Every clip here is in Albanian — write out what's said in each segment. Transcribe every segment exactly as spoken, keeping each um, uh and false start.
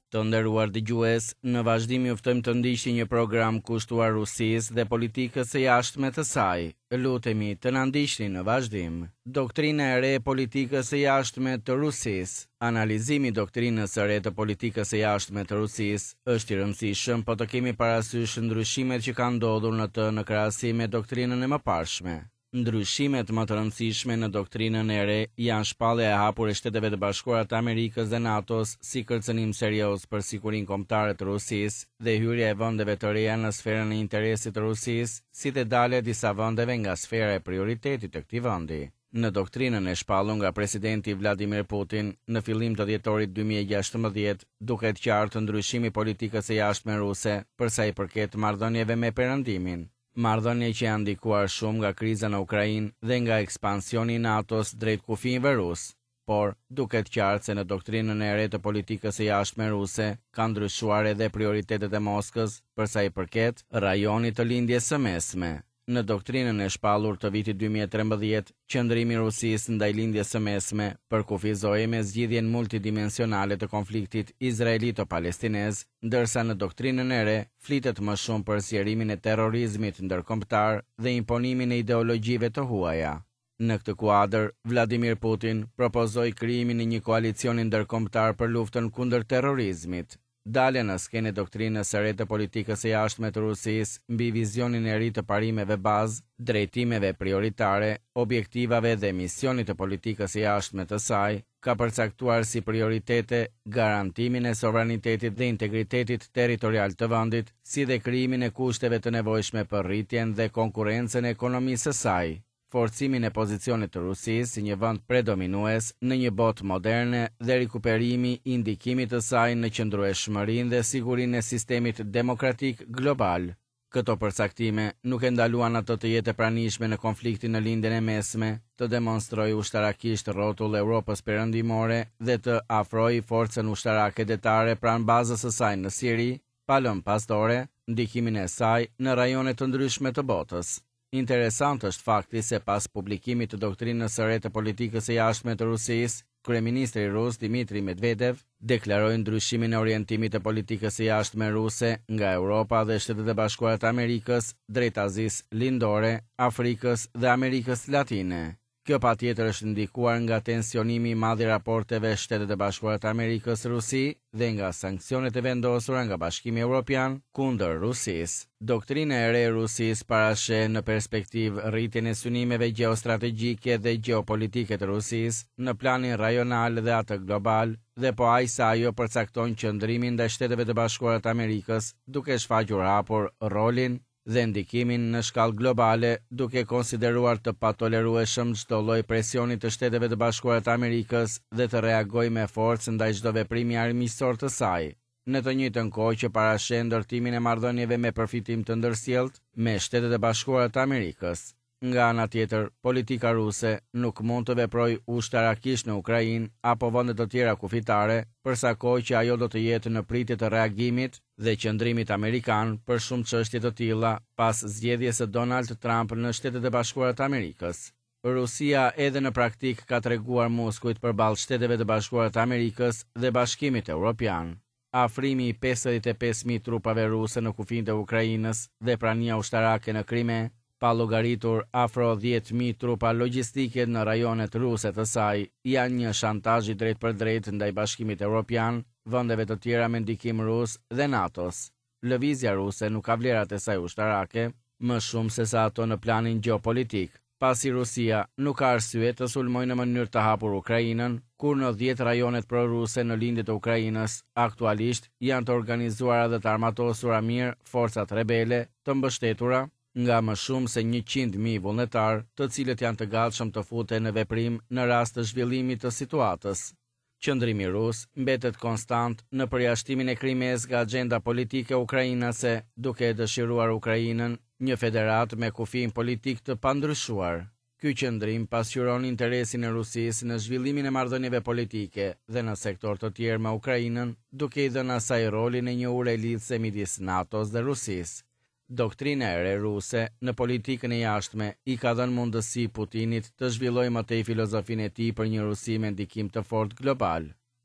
Të nderuar dëgjues, në vazhdim ju ftojmë të ndiqni një program kushtuar Rusisë dhe politikës së jashtme të saj. Lutemi të na ndiqni në vazhdim. Doktrina e re e politikës së jashtme të Rusisë. Analizimi i doktrinës së re të politikës së jashtme të Rusisë është i rëndësishëm, po të kemi parasysh ndryshimet që kanë ndodhur në të në krahasim me doktrinën e mëparshme. Ndryshimet më të rëndësishme në doktrinën e re janë shpallja e hapur e Shteteve të Bashkuara të Amerikës dhe NATO-s si kërcënim serioz për sigurinë kombëtare të Rusisë dhe hyrja e vendeve të reja në sferën e interesit të Rusisë, si dhe dalja e disa vendeve nga sfera e prioritetit të këtij vendi. Në doktrinën e shpallur nga presidenti Vladimir Putin në fillim të dhjetorit dy mijë e gjashtëmbëdhjetë, duket qartë ndryshimi i politikës së jashtme ruse për sa i përket marrëdhënieve me Perëndimin. Marrëdhënie që janë ndikuar shumë nga kriza në Ukrainë dhe nga ekspansioni i NATO-s drejt kufive rus. Por, duket qartë se në doktrinën e re të politikës së jashtme ruse kanë ndryshuar edhe prioritetet e Moskës për sa i përket rajonit të lindjes së mesme. Në doktrinën e shpallur të vitit dy mijë e trembëdhjetë, qëndrimi i Rusisë ndaj lindjes së mesme përkufizoi me zgjidhjen multidimensionale të konfliktit izraelito-palestinez, ndërsa në doktrinën e re flitet më shumë për zgjerimin e terrorizmit ndërkombëtar dhe imponimin e ideologjive të huaja. Në këtë kuadër, Vladimir Putin propozoi krijimin e një koalicioni ndërkombëtar për luftën kundër terrorizmit. Dalja në skenë doktrinës së re të politikës së jashtme të Rusisë mbi vizionin e ri të parimeve bazë, drejtimeve prioritare, objektivave dhe misionit të politikës së jashtme të saj, ka përcaktuar si prioritete garantimin e sovranitetit dhe integritetit territorial të vendit, si dhe krijimin e kushteve të nevojshme për rritjen dhe konkurrencën e ekonomisë së saj. Forcimin e pozicionit të Rusisë si një vend predominues në një botë moderne dhe rikuperimi i ndikimit të saj në qëndrueshmërinë dhe sigurinë e sistemit demokratik global. Këto përcaktime nuk e ndaluan ato të jetë e pranishme në konfliktin në lindjen e mesme, të demonstrojë ushtarakisht rrotull Europës perëndimore dhe të afrojë forcën ushtarake detare pranë bazës së saj në Siri, pa lënë pasdore ndikimin e saj në rajone të ndryshme të botës. Interesant është fakti se pas publikimit të doktrinës së re të politikës së jashtme të Rusisë, kryeministri rus Dmitri Medvedev deklaroi ndryshimin e orientimit të politikës së jashtme ruse nga Europa dhe Shtetet e Bashkuara të Amerikës drejt Azisë Lindore, Afrikës dhe Amerikës Latine. Kjo patjetër është ndikuar nga tensionimi i madh i raporteve Shtetet e Bashkuara të Amerikës Rusi dhe nga sanksionet e vendosura nga Bashkimi Evropian kundër Rusisë. Doktrina e re e Rusisë parasheh në perspektivë rritjen e synimeve gjeostrategjike dhe gjeopolitike të Rusisë në planin rajonal dhe atë global, dhe po aq sa ajo përcakton qëndrimin ndaj Shteteve të Bashkuara të Amerikës, duke shfaqur hapur rolin dhe ndikimin në shkallë globale, duke konsideruar të patolerueshëm çdo lloj presioni të Shteteve të Bashkuara të Amerikës dhe të reagojë me forcë ndaj çdo veprimi armiqësor të saj. Në të njëjtën kohë që parasheh ndërtimin e marrëdhënieve me përfitim të ndërsjellët me Shtetet e Bashkuara të Amerikës. Nga ana tjetër, politika ruse nuk mund të veprojë ushtarakisht në Ukrainë apo vende të tjera kufitare, përsa kohë që ajo do të jetë në pritje të reagimit dhe qëndrimit amerikan për shumë çështje të tilla pas zgjedhjes së Donald Trump në Shtetet e Bashkuara të Amerikës. Rusia edhe në praktik ka treguar muskujt përballë Shteteve të Bashkuara të Amerikës dhe Bashkimit Evropian. Afrimi i pesëdhjetë e pesë mijë trupave ruse në kufinë e Ukrainës dhe prania ushtarake në Krime, pa llogaritur afro dhjetë mijë trupa logjistike në rajonet ruse të saj, janë një shantazh i drejt për drejt ndaj Bashkimit Evropian, vendeve të tjera me ndikim rus dhe NATO-s. Lëvizja ruse nuk ka vlerat e saj ushtarake, më shumë se sa ato në planin gjeopolitik, pasi Rusia nuk ka arsye të sulmojë në mënyrë të hapur Ukrainën, kur në dhjetë rajonet proruse në lindje të Ukrainës aktualisht janë të organizuara dhe të armatosura mirë forcat rebele të mbështetura nga më shumë se njëqind mijë vullnetar, të cilët janë të gatshëm të futen në veprim në rast të zhvillimit të situatës. Qëndrimi rus mbetet konstant në përjashtimin e Krimes nga agjenda politike ukrainase, duke dëshiruar Ukrainën një federat me kufin politik të pandryshuar. Ky qëndrim pasqyron interesin e Rusisë në zhvillimin e marrëdhënieve politike dhe në sektor të tjerë me Ukrainën, duke i dhënë asaj rolin e një ure lidhëse midis NATO-s dhe Rusisë. Doktrina e re ruse në politikën e jashtme i ka dhënë mundësi Putinit të zhvillojë më tej filozofinë e tij për një Rusi me ndikim të fortë global.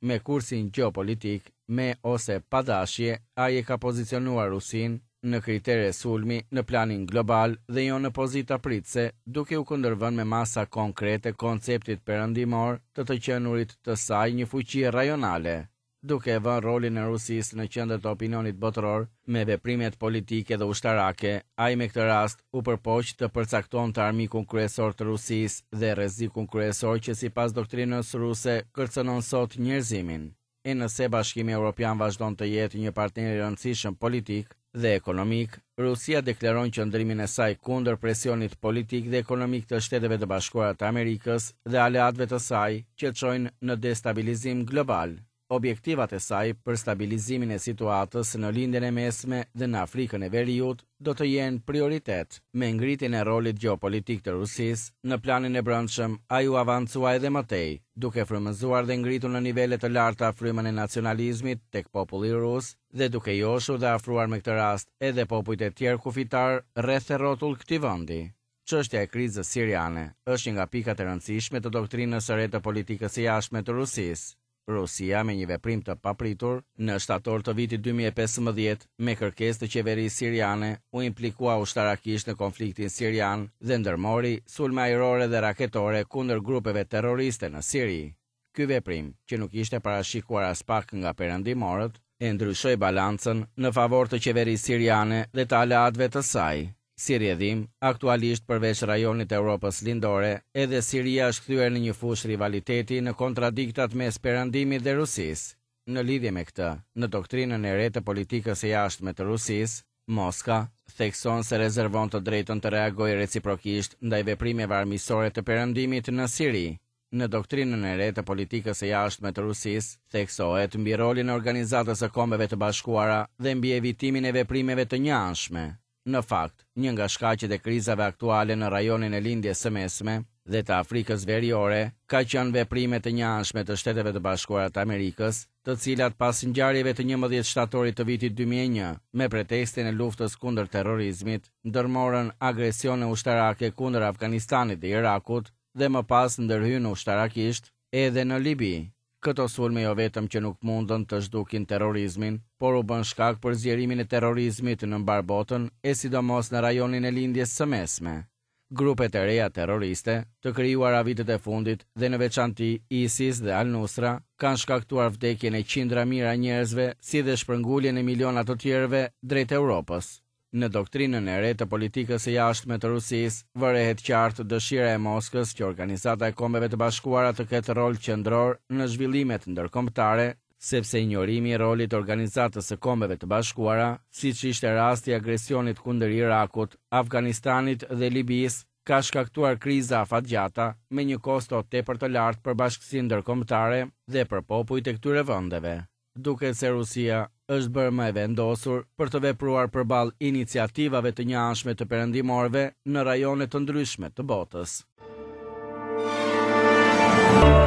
Me kursin geopolitik, me ose pa dashje, ai e ka pozicionuar Rusin në kritere sulmi në planin global dhe jo në pozita pritse, duke u kundërvënë me masa konkrete konceptit perëndimor të të qenurit të saj një fuqi rajonale, duke vënë rolin e Rusisë në qendër të opinionit botëror me veprimet politike dhe ushtarake. Ai me këtë rast u përpoq të përcaktonte armikun kryesor të Rusisë dhe rrezikun kryesor që sipas doktrinës ruse kërcënon sot njerëzimin. E nëse Bashkimi Evropian vazhdon të jetë një partner i rëndësishëm politik dhe ekonomik, Rusia deklaron qëndrimin e saj kundër presionit politik dhe ekonomik të Shteteve të Bashkuara të Amerikës dhe aleatëve të saj që çojnë në destabilizim global. Objektivat e saj për stabilizimin e situatës në lindjen e mesme dhe në Afrikën e Veriut do të jenë prioritet. Me ngritjen e rolit gjeopolitik të Rusisë në planin e brendshëm, ai u avancua edhe më tej, duke frymëzuar dhe ngritur në nivele të larta frymën e nacionalizmit tek populli rus dhe duke joshur dhe afruar me këtë rast edhe popujt e tjerë kufitar rreth e rrotull këtij vendi. Çështja e krizës siriane është një nga pikat e rëndësishme të doktrinës së re të politikës së jashtme të Rusisë. Rusia me një veprim të papritur, në shtator të vitit dy mijë e pesëmbëdhjetë, me kërkesë të qeverisë siriane, u implikua ushtarakisht në konfliktin sirian dhe ndërmori sulme ajrore dhe raketore kundër grupeve terroriste në Siri. Ky veprim, që nuk ishte parashikuar as pak nga perëndimorët, e ndryshoi balancën në favor të qeverisë siriane dhe të aleatëve të saj. Si rrjedhim, aktualisht përveç rajonit të Europës lindore, edhe Siria është kthyer në një fushë rivaliteti në kontradiktat mes perëndimit dhe Rusisë. Në lidhje me këtë, në doktrinën e re të politikës së jashtme të Rusisë, Moska thekson se rezervon të drejtën të reagojë reciprokisht ndaj veprimeve armiqësore të perëndimit në Siri. Në doktrinën e re të politikës së jashtme të Rusisë, theksohet mbi rolin e Organizatës së Kombeve të Bashkuara dhe mbi evitimin e veprimeve të njëanshme. Në fakt, një nga shkaqet e krizave aktuale në rajonin e lindjes së mesme dhe të Afrikës Veriore ka qenë veprimet të njëanshme të Shteteve të Bashkuara të Amerikës, të cilat pas ngjarjeve të njëmbëdhjetë shtatorit të vitit dy mijë e një, me pretestin e luftës kundër terrorizmit, ndërmorën agresione ushtarake kundër Afganistanit dhe Irakut dhe më pas ndërhyn ushtarakisht edhe në Libi. Këto sulme jo vetëm që nuk mundën të zhdukin terrorizmin, por u bën shkak për zgjerimin e terrorizmit në mbar botën, e sidomos në rajonin e lindjes së mesme. Grupet e reja terroriste, të krijuara vitet e fundit dhe në veçanti ISIS dhe Al-Nusra, kanë shkaktuar vdekjen e qindra mijëra njerëzve, si dhe shpërnguljen e miliona të tjerëve drejt Europës. Në doktrinën e re të politikës së jashtme të Rusisë, vërehet qartë dëshira e Moskës që Organizata e Kombeve të Bashkuara të ketë rol qendror në zhvillimet ndërkombëtare, sepse injorimi i rolit të Organizatës së Kombeve të Bashkuara, siç ishte rasti i agresionit kundër Irakut, Afganistanit dhe Libisë, ka shkaktuar kriza afatgjata me një kosto tepër të lartë për bashkësinë ndërkombëtare dhe për popujt e këtyre vendeve. Duket se Rusia është bërë më e vendosur për të vepruar përballë iniciativave të njëanshme të perëndimorëve në rajone të ndryshme të botës.